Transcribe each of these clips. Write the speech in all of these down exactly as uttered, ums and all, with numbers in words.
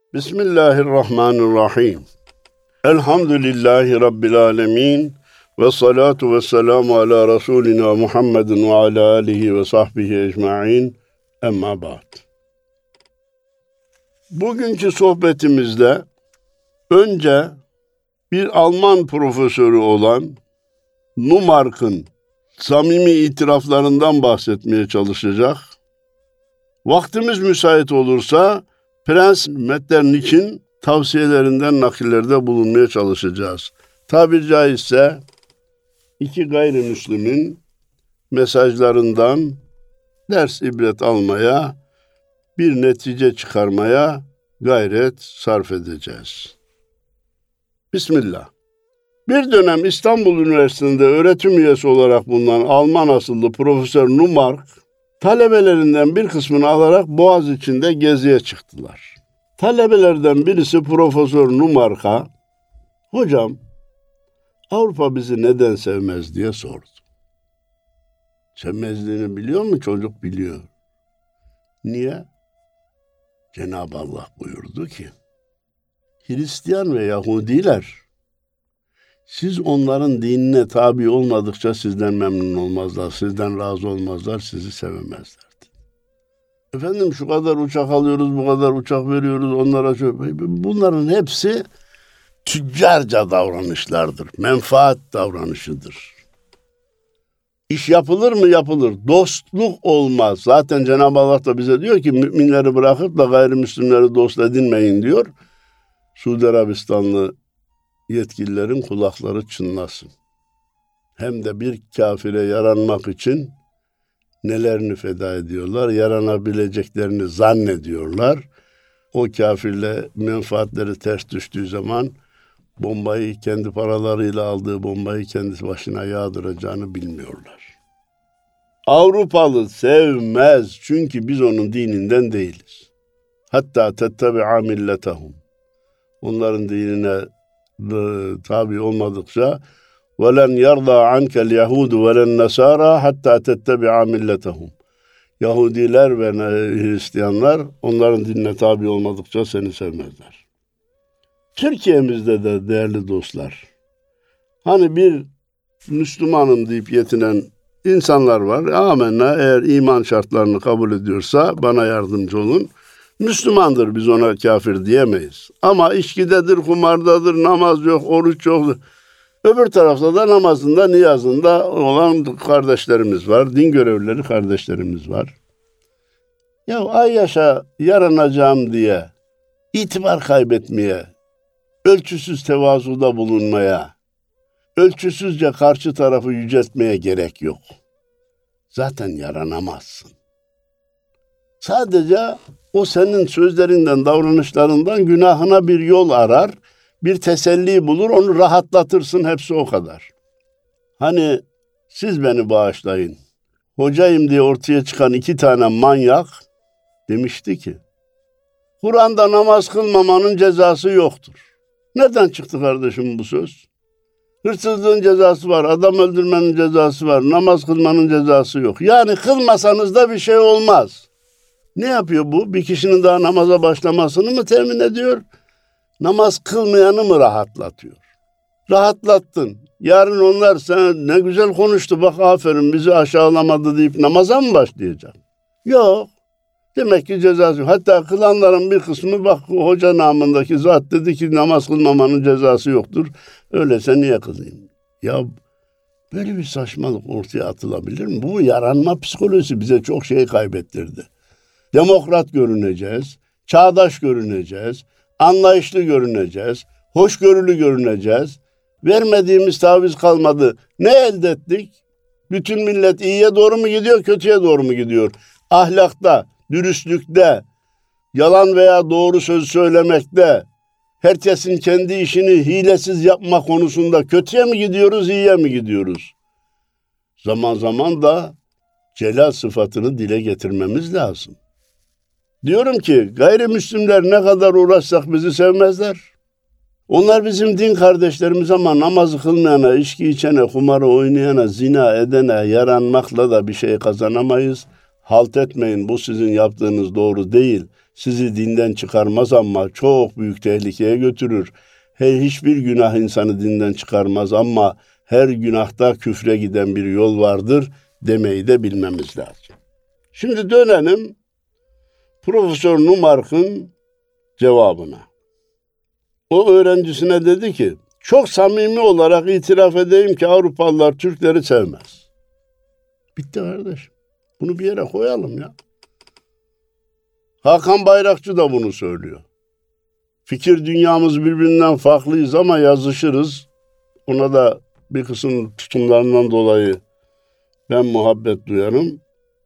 Bismillahirrahmanirrahim. Elhamdülillahi Rabbil alemin. Ve salatu ve selamu ala Resulina Muhammedin ve ala alihi ve sahbihi ecma'in. Emma ba'd. Bugünkü sohbetimizde önce bir Alman profesörü olan Numark'ın samimi itiraflarından bahsetmeye çalışacak. Vaktimiz müsait olursa Prens Metternich'in tavsiyelerinden nakillerde bulunmaya çalışacağız. Tabiri caizse iki gayrimüslimin mesajlarından ders ibret almaya, bir netice çıkarmaya gayret sarf edeceğiz. Bismillah. Bir dönem İstanbul Üniversitesi'nde öğretim üyesi olarak bulunan Alman asıllı Profesör Numark, talebelerinden bir kısmını alarak Boğaziçi'nde geziye çıktılar. Talebelerden birisi Profesör Numark'a, "Hocam, Avrupa bizi neden sevmez?" diye sordu. Sevmezliğini biliyor mu? Çocuk biliyor. Niye? Cenab-ı Allah buyurdu ki, Hristiyan ve Yahudiler, siz onların dinine tabi olmadıkça sizden memnun olmazlar, sizden razı olmazlar, sizi sevemezler. Efendim şu kadar uçak alıyoruz, bu kadar uçak veriyoruz onlara. Şöyle. Bunların hepsi tüccarca davranışlardır, menfaat davranışıdır. İş yapılır mı? Yapılır. Dostluk olmaz. Zaten Cenab-ı Allah da bize diyor ki müminleri bırakıp da gayrimüslimleri dost edinmeyin diyor. Suudi Arabistanlı yetkililerin kulakları çınlasın. Hem de bir kafire yaranmak için nelerini feda ediyorlar, yaranabileceklerini zannediyorlar. O kafirle menfaatleri ters düştüğü zaman bombayı kendi paralarıyla aldığı bombayı kendisi başına yağdıracağını bilmiyorlar. Avrupalı sevmez çünkü biz onun dininden değiliz. Hatta tettebi'a milletahum. Onların dinine tabi olmadıkça وَلَنْ يَرْضَى عَنْكَ الْيَهُودُ وَلَا النَّسَارَى حَتَّى تَتَّبِعَ مِلَّتَهُم. Yahudiler ve Hristiyanlar onların dinine tabi olmadıkça seni sevmezler. Türkiye'mizde de değerli dostlar, hani bir Müslümanım deyip yetinen insanlar var. Amenna, eğer iman şartlarını kabul ediyorsa bana yardımcı olun. Müslümandır, biz ona kafir diyemeyiz. Ama içkidedir, kumardadır, namaz yok, oruç yok. Öbür tarafta da namazında, niyazında olan kardeşlerimiz var. Din görevlileri kardeşlerimiz var. Ya ay yaşa yaranacağım diye itibar kaybetmeye, ölçüsüz tevazuda bulunmaya, ölçüsüzce karşı tarafı yüceltmeye gerek yok. Zaten yaranamazsın. Sadece o senin sözlerinden, davranışlarından günahına bir yol arar, bir teselli bulur, onu rahatlatırsın, hepsi o kadar. Hani siz beni bağışlayın, hocayım diye ortaya çıkan iki tane manyak demişti ki, Kur'an'da namaz kılmamanın cezası yoktur. Nereden çıktı kardeşim bu söz? Hırsızlığın cezası var, adam öldürmenin cezası var, namaz kılmanın cezası yok. Yani kılmasanız da bir şey olmaz. Ne yapıyor bu? Bir kişinin daha namaza başlamasını mı temin ediyor? Namaz kılmayanı mı rahatlatıyor? Rahatlattın. Yarın onlar sen ne güzel konuştu, bak aferin bizi aşağılamadı deyip namaza mı başlayacak? Yok. Demek ki cezası yok. Hatta kılanların bir kısmı bak hoca namındaki zat dedi ki namaz kılmamanın cezası yoktur. Öyleyse niye kılayım? Ya böyle bir saçmalık ortaya atılabilir mi? Bu yaranma psikolojisi bize çok şey kaybettirdi. Demokrat görüneceğiz, çağdaş görüneceğiz, anlayışlı görüneceğiz, hoşgörülü görüneceğiz. Vermediğimiz taviz kalmadı. Ne elde ettik? Bütün millet iyiye doğru mu gidiyor, kötüye doğru mu gidiyor? Ahlakta, dürüstlükte, yalan veya doğru söz söylemekte, herkesin kendi işini hilesiz yapma konusunda kötüye mi gidiyoruz, iyiye mi gidiyoruz? Zaman zaman da celal sıfatını dile getirmemiz lazım. Diyorum ki gayrimüslimler ne kadar uğraşsak bizi sevmezler. Onlar bizim din kardeşlerimiz ama namazı kılmayana, içki içene, kumarı oynayana, zina edene yaranmakla da bir şey kazanamayız. Halt etmeyin, bu sizin yaptığınız doğru değil. sizi dinden çıkarmaz ama çok büyük tehlikeye götürür. Her hiçbir günah insanı dinden çıkarmaz ama her günahta küfre giden bir yol vardır demeyi de bilmemiz lazım. Şimdi dönelim Profesör Numark'ın cevabına. O öğrencisine dedi ki, çok samimi olarak itiraf edeyim ki Avrupalılar Türkleri sevmez. Bitti kardeşim. Bunu bir yere koyalım ya. Hakan Bayrakçı da bunu söylüyor. Fikir dünyamız birbirinden farklıyız ama yazışırız. Ona da bir kısım tutumlarından dolayı ben muhabbet duyarım.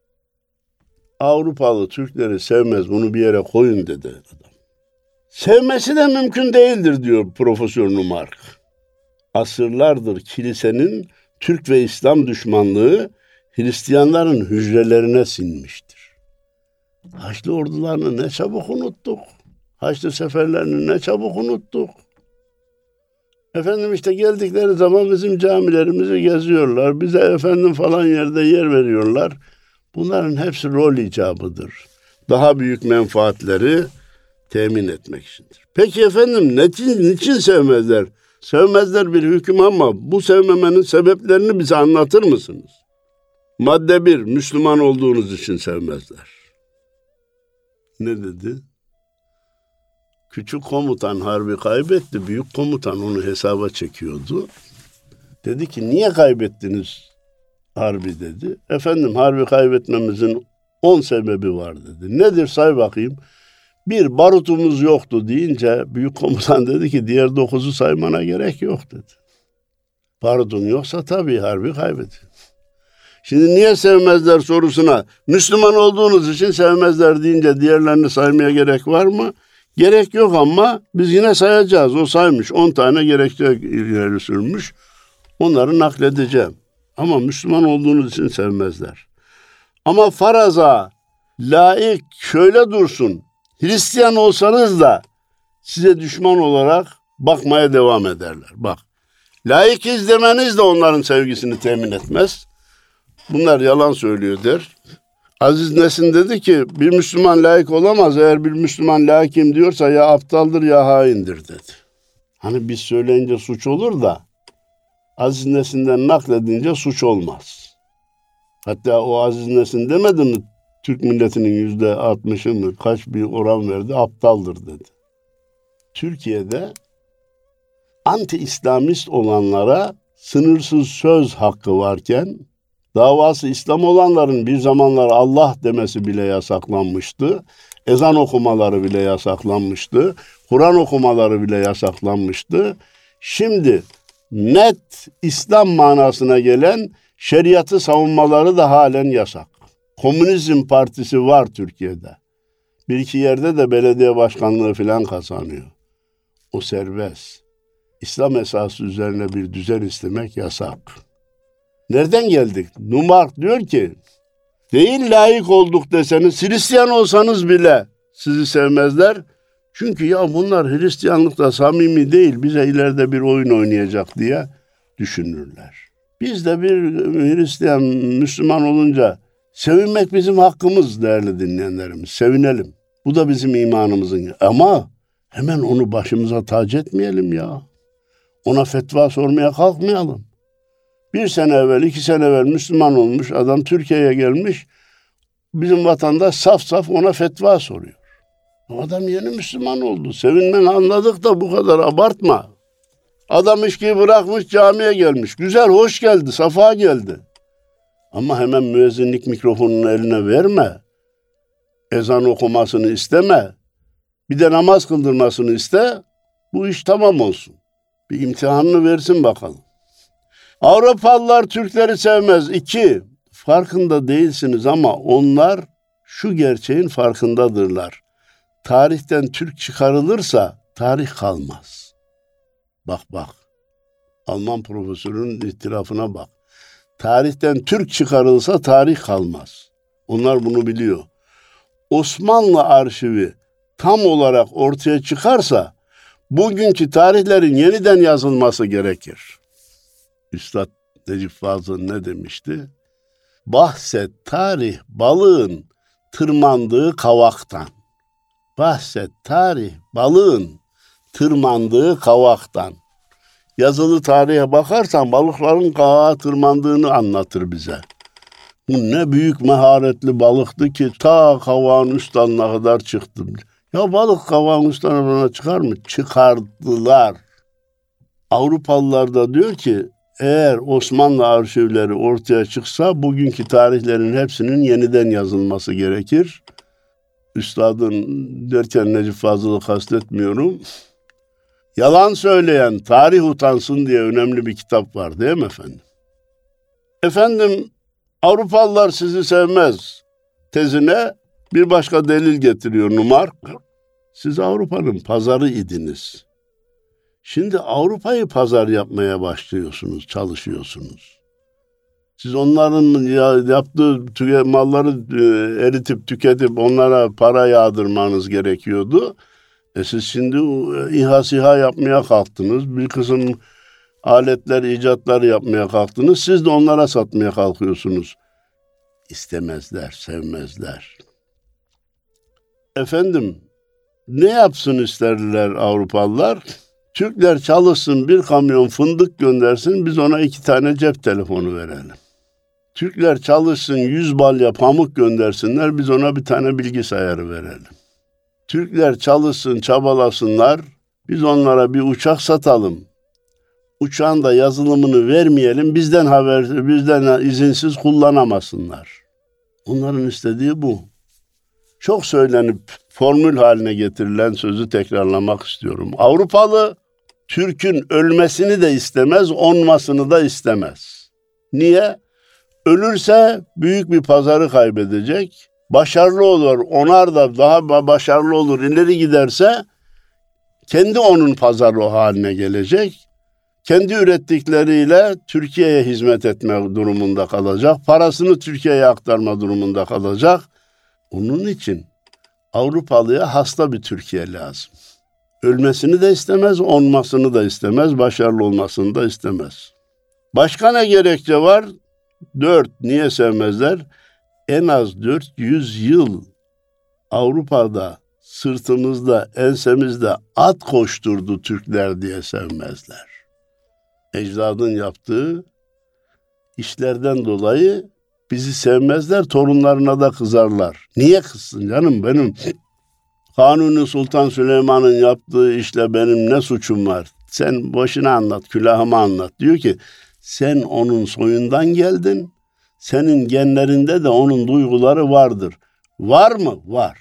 Avrupalı Türkleri sevmez, bunu bir yere koyun dedi adam. Sevmesi de mümkün değildir diyor Profesör Numark. Asırlardır kilisenin Türk ve İslam düşmanlığı Hristiyanların hücrelerine sinmiştir. Haçlı ordularını ne çabuk unuttuk. Haçlı seferlerini ne çabuk unuttuk. Efendim işte geldikleri zaman bizim camilerimizi geziyorlar. Bize efendim falan yerde yer veriyorlar. Bunların hepsi rol icabıdır. Daha büyük menfaatleri temin etmek içindir. Peki efendim niçin, niçin sevmezler? Sevmezler bir hüküm ama bu sevmemenin sebeplerini bize anlatır mısınız? Madde bir, Müslüman olduğunuz için sevmezler. Ne dedi? Küçük komutan harbi kaybetti, büyük komutan onu hesaba çekiyordu. Dedi ki niye kaybettiniz harbi dedi. Efendim harbi kaybetmemizin on sebebi var dedi. Nedir say bakayım. Bir, barutumuz yoktu deyince büyük komutan dedi ki diğer dokuzu saymana gerek yok dedi. Barutun yoksa tabii harbi kaybedin. Şimdi niye sevmezler sorusuna Müslüman olduğunuz için sevmezler deyince diğerlerini saymaya gerek var mı? Gerek yok ama biz yine sayacağız. O saymış. on tane gerekçe ileri sürmüş. Onları nakledeceğim. Ama Müslüman olduğunuz için sevmezler. Ama faraza laik şöyle dursun. Hristiyan olsanız da size düşman olarak bakmaya devam ederler. Bak, laik izlemeniz de onların sevgisini temin etmez. Bunlar yalan söylüyor der. Aziz Nesin dedi ki bir Müslüman laik olamaz. Eğer bir Müslüman laikim diyorsa ya aptaldır ya haindir dedi. Hani biz söyleyince suç olur da Aziz Nesin'den nakledince suç olmaz. Hatta o Aziz Nesin demedi mi Türk milletinin yüzde altmışı mı kaç bir oran verdi aptaldır dedi. Türkiye'de anti-İslamist olanlara sınırsız söz hakkı varken davası İslam olanların bir zamanlar Allah demesi bile yasaklanmıştı. Ezan okumaları bile yasaklanmıştı. Kur'an okumaları bile yasaklanmıştı. Şimdi net İslam manasına gelen şeriatı savunmaları da halen yasak. Komünizm partisi var Türkiye'de. Bir iki yerde de belediye başkanlığı falan kazanıyor. O serbest. İslam esası üzerine bir düzen istemek yasak. Nereden geldik? Numark diyor ki, değil layık olduk deseniz, Hristiyan olsanız bile sizi sevmezler. Çünkü ya bunlar Hristiyanlıkta samimi değil, bize ileride bir oyun oynayacak diye düşünürler. Biz de bir Hristiyan, Müslüman olunca sevinmek bizim hakkımız değerli dinleyenlerimiz. Sevinelim. Bu da bizim imanımızın. Ama hemen onu başımıza tac etmeyelim ya. Ona fetva sormaya kalkmayalım. Bir sene evvel, iki sene evvel Müslüman olmuş adam Türkiye'ye gelmiş. Bizim vatandaş saf saf ona fetva soruyor. O adam yeni Müslüman oldu. Sevinmeni anladık da bu kadar abartma. Adam içkiyi bırakmış camiye gelmiş. Güzel, hoş geldi, safa geldi. Ama hemen müezzinlik mikrofonunu eline verme. Ezan okumasını isteme. Bir de namaz kıldırmasını iste. Bu iş tamam olsun. Bir imtihanını versin bakalım. Avrupalılar Türkleri sevmez. İki, farkında değilsiniz ama onlar şu gerçeğin farkındadırlar. Tarihten Türk çıkarılırsa tarih kalmaz. Bak bak. Alman profesörünün itirafına bak. Tarihten Türk çıkarılsa tarih kalmaz. Onlar bunu biliyor. Osmanlı arşivi tam olarak ortaya çıkarsa bugünkü tarihlerin yeniden yazılması gerekir. Üstad Necip Fazıl ne demişti? Bahset tarih balığın tırmandığı kavaktan. bahset, tarih, balığın tırmandığı kavaktan. Yazılı tarihe bakarsan balıkların kavağa tırmandığını anlatır bize. Bu ne büyük maharetli balıktı ki ta kavağın üst dalına kadar çıktı. Ya balık kavağın üst dalına çıkar mı? Çıkardılar. Avrupalılar da diyor ki eğer Osmanlı arşivleri ortaya çıksa bugünkü tarihlerin hepsinin yeniden yazılması gerekir. Üstadın derken Necip Fazıl'ı kastetmiyorum. Yalan söyleyen tarih utansın diye önemli bir kitap var değil mi efendim? Efendim Avrupalılar sizi sevmez tezine bir başka delil getiriyor Numark. Siz Avrupa'nın pazarı idiniz. Şimdi Avrupa'yı pazar yapmaya başlıyorsunuz, çalışıyorsunuz. Siz onların yaptığı tüke, malları eritip tüketip onlara para yağdırmanız gerekiyordu. E siz şimdi İHA SİHA yapmaya kalktınız. Bir kısım aletler, icatlar yapmaya kalktınız. Siz de onlara satmaya kalkıyorsunuz. İstemezler, sevmezler. Efendim, ne yapsın isterler Avrupalılar? Türkler çalışsın, bir kamyon fındık göndersin, biz ona iki tane cep telefonu verelim. Türkler çalışsın, yüz balya pamuk göndersinler, biz ona bir tane bilgisayarı verelim. Türkler çalışsın, çabalasınlar, biz onlara bir uçak satalım. Uçağın da yazılımını vermeyelim, bizden haber, bizden izinsiz kullanamasınlar. Onların istediği bu. Çok söylenip formül haline getirilen sözü tekrarlamak istiyorum. Avrupalı, Türk'ün ölmesini de istemez, onmasını da istemez. Niye? Ölürse büyük bir pazarı kaybedecek. Başarılı olur, onar da daha başarılı olur, ileri giderse kendi onun pazarı haline gelecek. Kendi ürettikleriyle Türkiye'ye hizmet etme durumunda kalacak. Parasını Türkiye'ye aktarma durumunda kalacak. Onun için Avrupalıya hasta bir Türkiye lazım. Ölmesini de istemez, onmasını da istemez, başarılı olmasını da istemez. Başka ne gerekçe var? Dört, niye sevmezler? En az dört yüz yıl Avrupa'da sırtımızda, ensemizde at koşturdu Türkler diye sevmezler. Ecdadın yaptığı işlerden dolayı bizi sevmezler, torunlarına da kızarlar. Niye kızsın canım benim? Kanuni Sultan Süleyman'ın yaptığı işle benim ne suçum var? Sen boşuna anlat, külahıma anlat. Diyor ki sen onun soyundan geldin, senin genlerinde de onun duyguları vardır. Var mı? Var.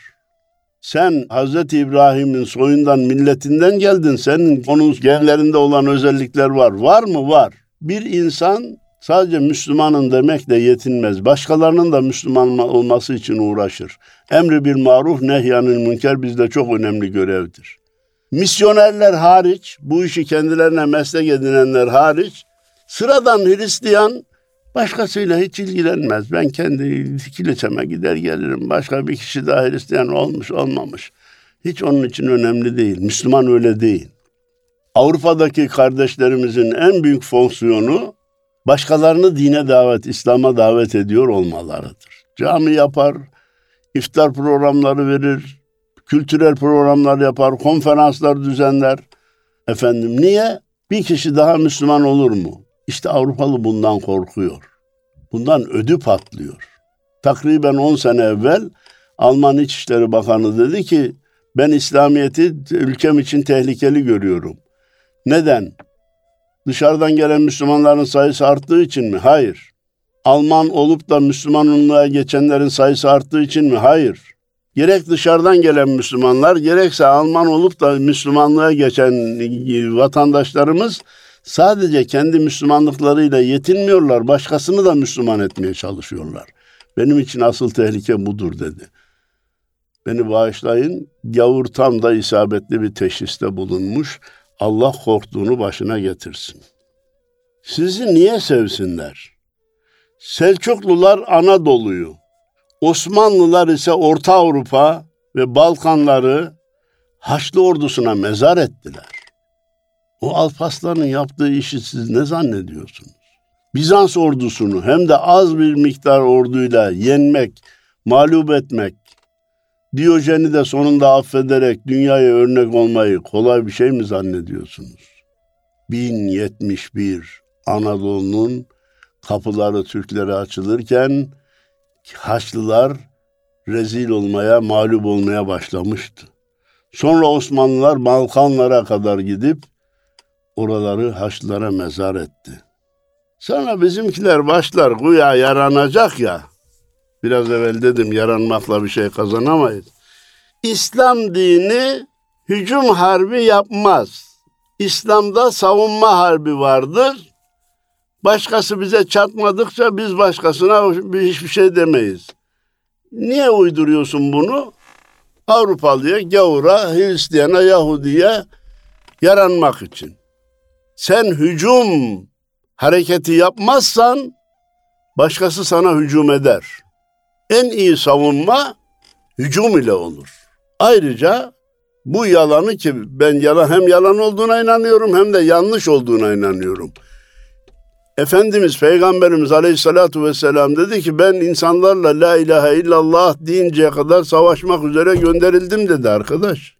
Sen Hazreti İbrahim'in soyundan, milletinden geldin, senin onun genlerinde olan özellikler var. Var mı? Var. Bir insan sadece Müslümanın demekle yetinmez. Başkalarının da Müslüman olması için uğraşır. Emri bil maruf, nehyanil münker bizde çok önemli görevdir. Misyonerler hariç, bu işi kendilerine meslek edinenler hariç, sıradan Hristiyan başkasıyla hiç ilgilenmez. Ben kendi kiliçeme gider gelirim. Başka bir kişi daha Hristiyan olmuş olmamış. Hiç onun için önemli değil. Müslüman öyle değil. Avrupa'daki kardeşlerimizin en büyük fonksiyonu başkalarını dine davet, İslam'a davet ediyor olmalarıdır. Cami yapar, iftar programları verir, kültürel programlar yapar, konferanslar düzenler. Efendim niye? Bir kişi daha Müslüman olur mu? İşte Avrupalı bundan korkuyor. Bundan ödü patlıyor. Takriben on sene evvel Alman İçişleri Bakanı dedi ki ben İslamiyet'i ülkem için tehlikeli görüyorum. Neden? Dışarıdan gelen Müslümanların sayısı arttığı için mi? Hayır. Alman olup da Müslümanlığa geçenlerin sayısı arttığı için mi? Hayır. Gerek dışarıdan gelen Müslümanlar, gerekse Alman olup da Müslümanlığa geçen vatandaşlarımız sadece kendi Müslümanlıklarıyla yetinmiyorlar, başkasını da Müslüman etmeye çalışıyorlar. Benim için asıl tehlike budur dedi. Beni bağışlayın, gavur tam da isabetli bir teşhiste bulunmuş. Allah korktuğunu başına getirsin. Sizi niye sevsinler? Selçuklular Anadolu'yu, Osmanlılar ise Orta Avrupa ve Balkanları Haçlı ordusuna mezar ettiler. O Alparslan'ın yaptığı işi siz ne zannediyorsunuz? Bizans ordusunu hem de az bir miktar orduyla yenmek, mağlup etmek Diyojen'i de sonunda affederek dünyaya örnek olmayı kolay bir şey mi zannediyorsunuz? bin yetmiş bir Anadolu'nun kapıları Türklere açılırken Haçlılar rezil olmaya, mağlup olmaya başlamıştı. Sonra Osmanlılar Balkanlara kadar gidip oraları Haçlılara mezar etti. Sonra bizimkiler başlar güya yaranacak ya. Biraz evvel dedim yaranmakla bir şey kazanamayız. İslam dini hücum harbi yapmaz. İslam'da savunma harbi vardır. Başkası bize çatmadıkça biz başkasına hiçbir şey demeyiz. Niye uyduruyorsun bunu? Avrupalıya, gavura, Hristiyana, Yahudiye yaranmak için. Sen hücum hareketi yapmazsan başkası sana hücum eder. En iyi savunma hücum ile olur. Ayrıca bu yalanı ki ben yalan hem yalan olduğuna inanıyorum hem de yanlış olduğuna inanıyorum. Efendimiz Peygamberimiz Aleyhissalatu vesselam dedi ki ben insanlarla la ilahe illallah deyinceye kadar savaşmak üzere gönderildim dedi arkadaş.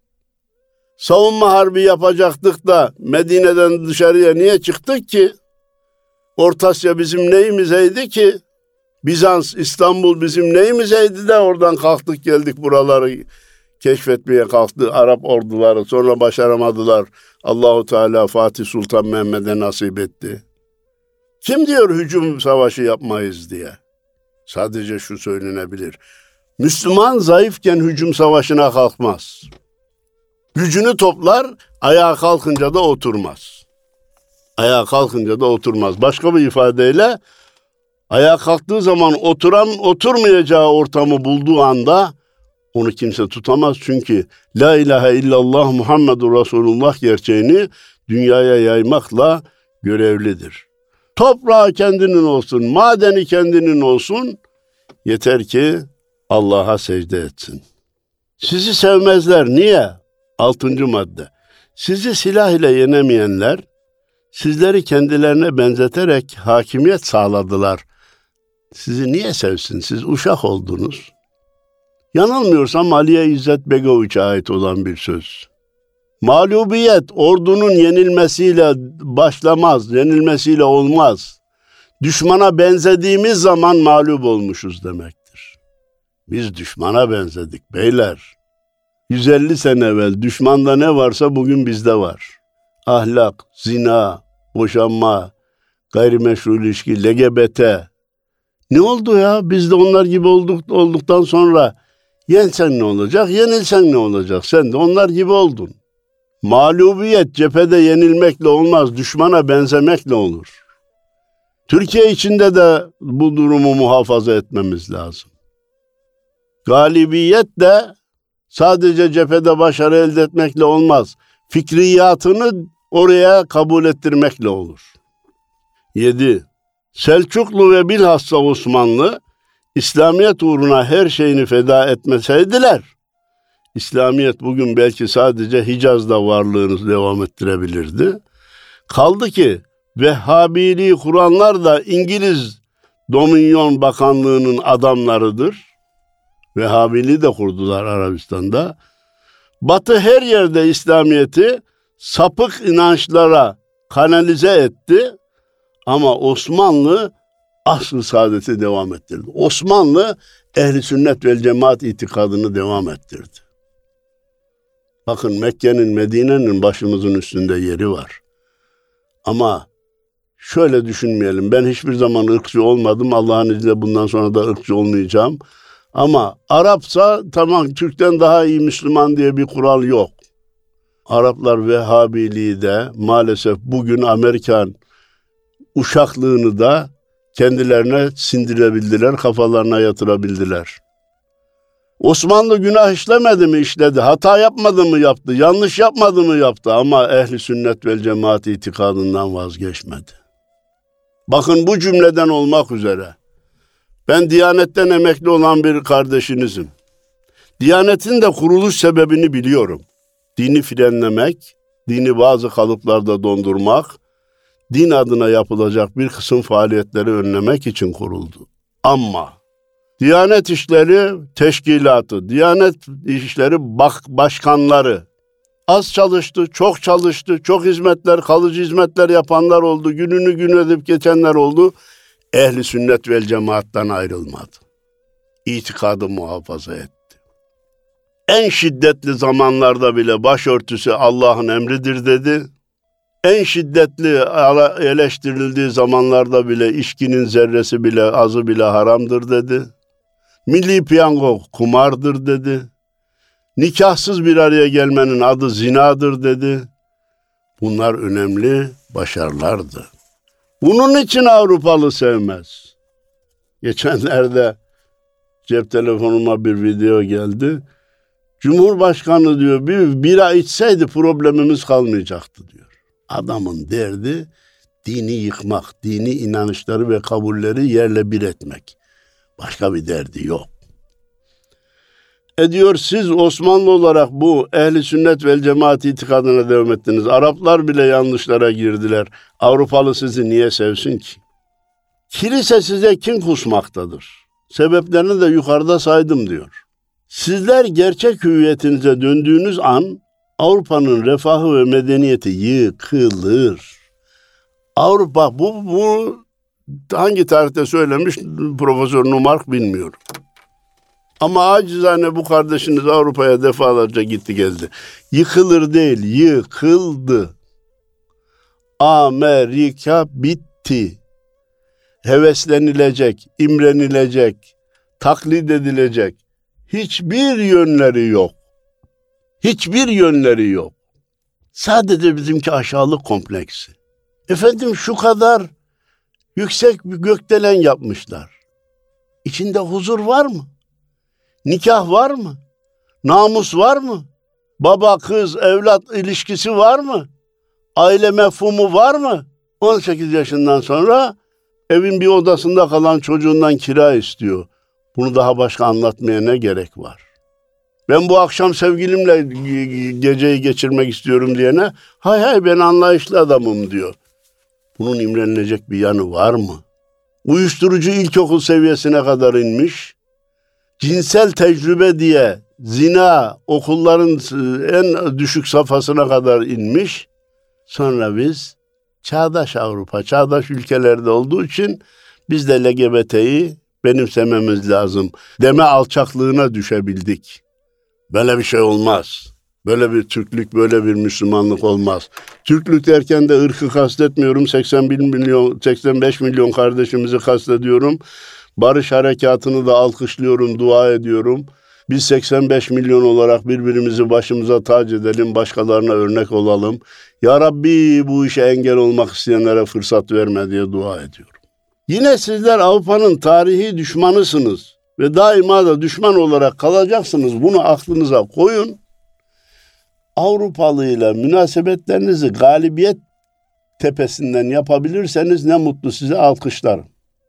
Savunma harbi yapacaktık da Medine'den dışarıya niye çıktık ki? Orta Asya bizim neyimizeydi ki? Bizans, İstanbul bizim neyimizeydi de oradan kalktık geldik buraları keşfetmeye kalktı Arap orduları. Sonra başaramadılar. Allahu Teala Fatih Sultan Mehmet'e nasip etti. Kim diyor hücum savaşı yapmayız diye? Sadece şu söylenebilir. Müslüman zayıfken hücum savaşına kalkmaz. Gücünü toplar, ayağa kalkınca da oturmaz. Ayağa kalkınca da oturmaz. Başka bir ifadeyle ayağa kalktığı zaman oturan oturmayacağı ortamı bulduğu anda onu kimse tutamaz. Çünkü la ilahe illallah Muhammedur Resulullah gerçeğini dünyaya yaymakla görevlidir. Toprağı kendinin olsun, madeni kendinin olsun, yeter ki Allah'a secde etsin. Sizi sevmezler. Niye? Altıncı madde. Sizi silah ile yenemeyenler, sizleri kendilerine benzeterek hakimiyet sağladılar. Sizi niye sevsin? Siz uşak oldunuz. Yanılmıyorsam Aliye İzzet Begoviç'e ait olan bir söz. Mağlubiyet ordunun yenilmesiyle başlamaz, yenilmesiyle olmaz. Düşmana benzediğimiz zaman mağlup olmuşuz demektir. Biz düşmana benzedik beyler. yüz elli sene evvel düşmanda ne varsa bugün bizde var. Ahlak, zina, boşanma, gayrimeşru ilişki, L G B T. Ne oldu ya? Biz de onlar gibi olduk, olduktan sonra yensen ne olacak, yenilsen ne olacak? Sen de onlar gibi oldun. Mağlubiyet cephede yenilmekle olmaz, düşmana benzemekle olur. Türkiye içinde de bu durumu muhafaza etmemiz lazım. Galibiyet de sadece cephede başarı elde etmekle olmaz. Fikriyatını oraya kabul ettirmekle olur. yedi. Selçuklu ve bilhassa Osmanlı, İslamiyet uğruna her şeyini feda etmeseydiler, İslamiyet bugün belki sadece Hicaz'da varlığını devam ettirebilirdi. Kaldı ki Vehhabiliği kuranlar da İngiliz Dominion Bakanlığı'nın adamlarıdır. Vehhabiliği de kurdular Arabistan'da. Batı her yerde İslamiyet'i sapık inançlara kanalize etti. Ama Osmanlı asr-ı saadeti devam ettirdi. Osmanlı ehli sünnet vel cemaat itikadını devam ettirdi. Bakın Mekke'nin, Medine'nin başımızın üstünde yeri var. Ama şöyle düşünmeyelim. Ben hiçbir zaman ırkçı olmadım. Allah'ın izniyle bundan sonra da ırkçı olmayacağım. Ama Arapsa tamam Türk'ten daha iyi Müslüman diye bir kural yok. Araplar Vehhabiliği de maalesef bugün Amerikan uşaklığını da kendilerine sindirebildiler, kafalarına yatırabildiler. Osmanlı günah işlemedi mi işledi, hata yapmadı mı yaptı, yanlış yapmadı mı yaptı ama ehli sünnet vel cemaat itikadından vazgeçmedi. Bakın bu cümleden olmak üzere ben Diyanet'ten emekli olan bir kardeşinizim. Diyanet'in de kuruluş sebebini biliyorum. Dini frenlemek, dini bazı kalıplarda dondurmak, din adına yapılacak bir kısım faaliyetleri önlemek için kuruldu. Ama Diyanet İşleri Teşkilatı, Diyanet İşleri bak başkanları az çalıştı, çok çalıştı, çok hizmetler, kalıcı hizmetler yapanlar oldu, gününü gün edip geçenler oldu. Ehli sünnet vel cemaattan ayrılmadı. İtikadı muhafaza etti. En şiddetli zamanlarda bile başörtüsü Allah'ın emridir dedi. En şiddetli eleştirildiği zamanlarda bile içkinin zerresi bile azı bile haramdır dedi. Milli piyango kumardır dedi. Nikahsız bir araya gelmenin adı zinadır dedi. Bunlar önemli başarılardı. Bunun için Avrupalı sevmez. Geçenlerde cep telefonuma bir video geldi. Cumhurbaşkanı diyor bir bira içseydi problemimiz kalmayacaktı diyor. Adamın derdi dini yıkmak, dini inanışları ve kabulleri yerle bir etmek. Başka bir derdi yok. E diyor siz Osmanlı olarak bu ehli sünnet vel cemaat itikadına devam ettiniz. Araplar bile yanlışlara girdiler. Avrupalı sizi niye sevsin ki? Kilise size kin kusmaktadır. Sebeplerini de yukarıda saydım diyor. Sizler gerçek hüviyetinize döndüğünüz an Avrupa'nın refahı ve medeniyeti yıkılır. Avrupa bu, bu hangi tarihte söylemiş Profesör Numark bilmiyorum. Ama acizane bu kardeşiniz Avrupa'ya defalarca gitti geldi. Yıkılır değil, yıkıldı. Amerika bitti. Heveslenilecek, imrenilecek, taklit edilecek hiçbir yönleri yok. Hiçbir yönleri yok. Sadece bizimki aşağılık kompleksi. Efendim şu kadar yüksek bir gökdelen yapmışlar. İçinde huzur var mı? Nikah var mı? Namus var mı? Baba kız evlat ilişkisi var mı? Aile mefhumu var mı? on sekiz yaşından sonra evin bir odasında kalan çocuğundan kira istiyor. Bunu daha başka anlatmaya ne gerek var? Ben bu akşam sevgilimle geceyi geçirmek istiyorum diyene hay hay ben anlayışlı adamım diyor. Bunun imrenilecek bir yanı var mı? Uyuşturucu ilkokul seviyesine kadar inmiş. Cinsel tecrübe diye zina okulların en düşük safhasına kadar inmiş. Sonra biz çağdaş Avrupa, çağdaş ülkelerde olduğu için biz de L G B T'yi benimsememiz lazım deme alçaklığına düşebildik. Böyle bir şey olmaz. Böyle bir Türklük, böyle bir Müslümanlık olmaz. Türklük derken de ırkı kastetmiyorum. seksen bir milyon, seksen beş milyon kardeşimizi kastediyorum. Barış harekatını da alkışlıyorum, dua ediyorum. Biz seksen beş milyon olarak birbirimizi başımıza tac edelim, başkalarına örnek olalım. Ya Rabbi bu işe engel olmak isteyenlere fırsat verme diye dua ediyorum. Yine sizler Avrupa'nın tarihi düşmanısınız ve daima da düşman olarak kalacaksınız. Bunu aklınıza koyun. Avrupalı ile münasebetlerinizi galibiyet tepesinden yapabilirseniz ne mutlu size, alkışlarım.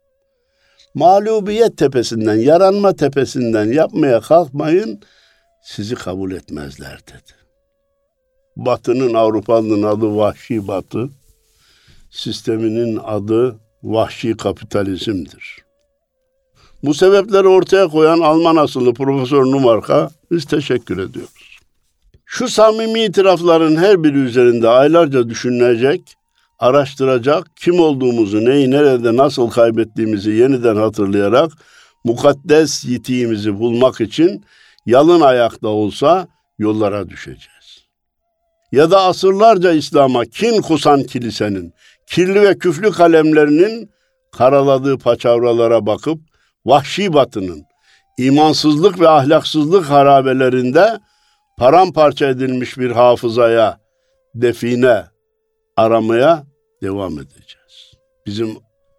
Mağlubiyet tepesinden, yaranma tepesinden yapmaya kalkmayın, sizi kabul etmezler dedi. Batı'nın, Avrupa'nın adı vahşi Batı, sisteminin adı vahşi kapitalizmdir. Bu sebepleri ortaya koyan Alman asıllı Profesör Numark'a biz teşekkür ediyoruz. Şu samimi itirafların her biri üzerinde aylarca düşünülecek, araştıracak, kim olduğumuzu, neyi, nerede, nasıl kaybettiğimizi yeniden hatırlayarak mukaddes yitiğimizi bulmak için yalın ayakta olsa yollara düşeceğiz. Ya da asırlarca İslam'a kin kusan kilisenin, kirli ve küflü kalemlerinin karaladığı paçavralara bakıp vahşi Batı'nın imansızlık ve ahlaksızlık harabelerinde paramparça edilmiş bir hafızaya, define aramaya devam edeceğiz. Bizim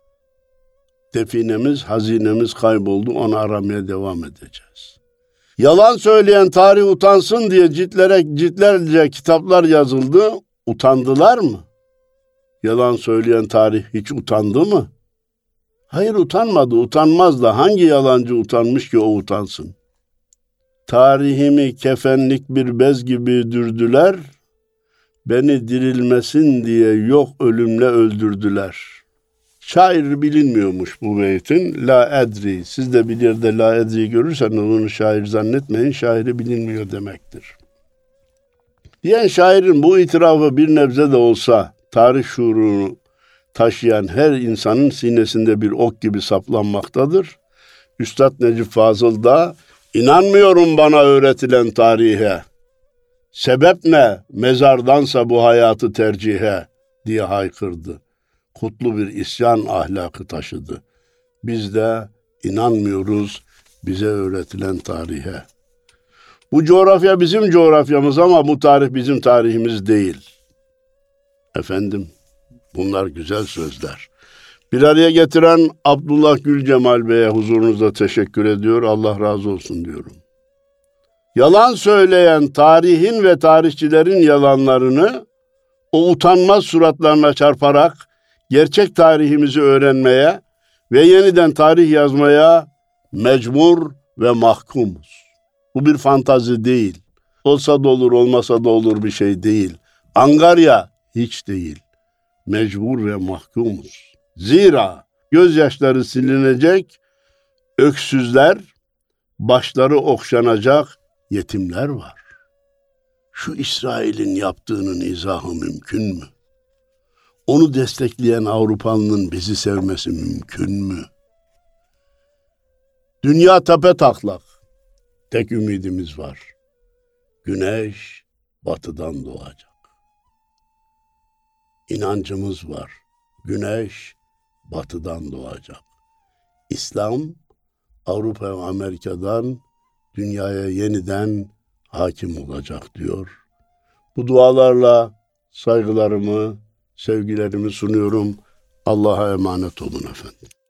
definemiz, hazinemiz kayboldu, onu aramaya devam edeceğiz. Yalan söyleyen tarih utansın diye ciltlere, ciltlerce kitaplar yazıldı. Utandılar mı? Yalan söyleyen tarih hiç utandı mı? Hayır, utanmadı, utanmaz da hangi yalancı utanmış ki o utansın? Tarihimi kefenlik bir bez gibi dürdüler, beni dirilmesin diye yok ölümle öldürdüler. Şair bilinmiyormuş bu beytin. La edri. Siz de bir yerde la edri görürseniz onu şair zannetmeyin. Şairi bilinmiyor demektir. Diyen şairin bu itirafı bir nebze de olsa tarih şuurunu taşıyan her insanın sinesinde bir ok gibi saplanmaktadır. Üstad Necip Fazıl da inanmıyorum bana öğretilen tarihe. Sebep ne? Mezardansa bu hayatı tercihe diye haykırdı. Kutlu bir isyan ahlakı taşıdı. Biz de inanmıyoruz bize öğretilen tarihe. Bu coğrafya bizim coğrafyamız ama bu tarih bizim tarihimiz değil. Efendim, bunlar güzel sözler. Bir araya getiren Abdullah Gülcemal Bey'e huzurunuzda teşekkür ediyor. Allah razı olsun diyorum. Yalan söyleyen tarihin ve tarihçilerin yalanlarını o utanmaz suratlarına çarparak gerçek tarihimizi öğrenmeye ve yeniden tarih yazmaya mecbur ve mahkumuz. Bu bir fantazi değil. Olsa da olur, olmasa da olur bir şey değil. Angarya hiç değil. Mecbur ve mahkumuz. Zira gözyaşları silinecek öksüzler, başları okşanacak yetimler var. Şu İsrail'in yaptığının izahı mümkün mü? Onu destekleyen Avrupalının bizi sevmesi mümkün mü? Dünya tepetaklak. Tek ümidimiz var. Güneş batıdan doğacak. İnancımız var. Güneş batıdan doğacak. İslam Avrupa ve Amerika'dan dünyaya yeniden hakim olacak diyor. Bu dualarla saygılarımı, sevgilerimi sunuyorum. Allah'a emanet olun efendim.